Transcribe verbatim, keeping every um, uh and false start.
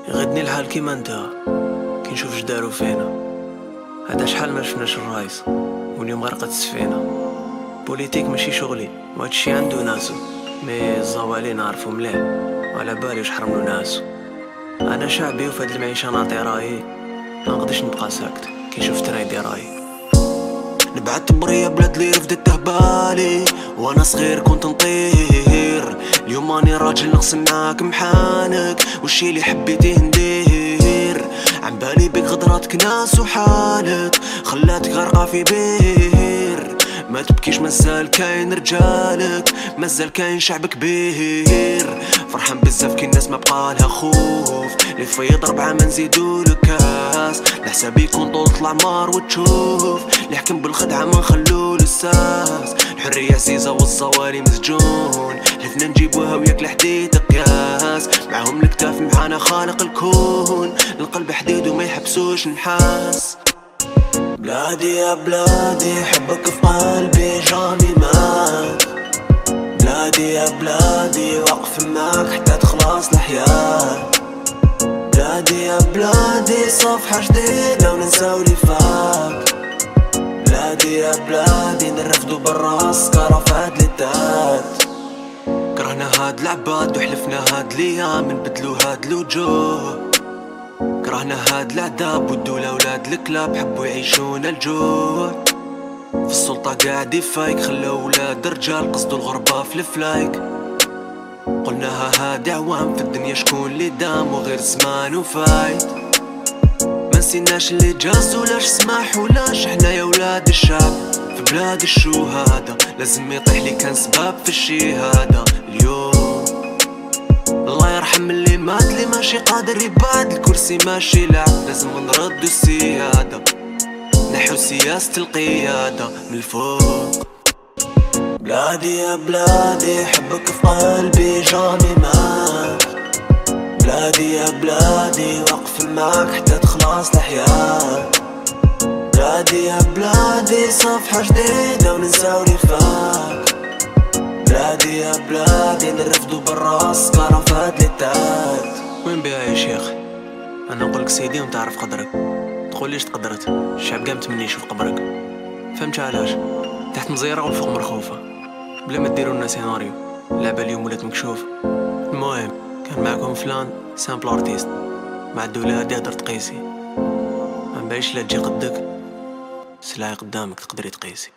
يغدني الحال كيما انت كي نشوف جدارو فينا. هذا شحال ما شفناش الرايس واليوم غرقت السفينة. بوليتيك ماشي شغلي وهادشي عندو ناسو، مي الزوالي نعرفو مليح وعلى بالي واش حرملو ناسو. انا شعبي وفهاد المعيشة نعطي رايي، منقدرش نبقى ساكت كي نشوف ترايدي رايي. نبعت بريا بلاد لي رفدت تهبالي وانا صغير كنت نطير، اليوم راني راجل نقسم معاك محانك والشي اللي حبيتيه ندير. عن بالي بك غدراتك ناس وحالك خلاتك غرقة في بير. ما تبكيش مازال كاين رجالك، مازال كاين شعب كبير. فرحان بزاف كي الناس ما بقالها خوف، اللي فيض ربعة ما نزيدولك كاس لحسابي يكون طول العمار وتشوف. اللي حكم بالخدعة ما نخلو للساس، الحرية عزيزة والزوالي مسجون. حلفنا نجيبوها وياك لحديد قياس، معهم الكتاف معانا خالق الكون. القلب حديد وما يحبسوش نحاس. بلادي يا بلادي حبك في قلبي جامي مات. بلادي يا بلادي واقف معاك حتى تخلص الحياة. بلادي يا بلادي صفحة جديدة وننساو اللي فات. بلادي يا بلادي نرفدو بالراس كرفات للتات. كرهنا هاد العباد وحلفنا هاد الايام نبدلو هاد الوجوه. كرهنا هاد العذاب والدولة ولاد الكلاب حبوا يعيشونا الجوع. في السلطة قاعد يفايك خلاو ولاد رجال قصدوا الغربة في الفلايك. قلناها هادي عوام في الدنيا شكون اللي دام وغير زمان وفايت. ما نسيناش اللي جاز ولاش سماح ولاش احنا يا ولاد الشعب في بلاد الشهادة. لازم يطيح لي كان سباب في الشهادة اليوم. الله يرحم اللي مات اللي ماشي قادر يبعد الكرسي ماشي لعب. لازم نردو السيادة نحو سياسة القيادة من الفوق. بلادي يا بلادي حبك في قلبي جامي مات. بلادي يا بلادي واقف معاك حتى تخلص الحياة. بلادي يا بلادي صفحة جديدة وننساو اللي فات. بلادي يا بلادي نرفدو بالراس كرفات للتات. وين بيها يا شيخ؟ انا نقولك سيدي وانت عارف قدرك، تقوليش تقدرت الشعب قام تمني يشوف قبرك. فهمت علاش؟ تحت مزيرة والفوق مرخوفة بلا ما ديروا لنا سيناريو. اللعبة اليوم ولات مكشوف. المهم كان معكم فلان سامبل ارتيست مع الدولة هادي هدر تقيسي. ما نباليش لا تجي قدك سلاعي قدامك تقدري تقيسي.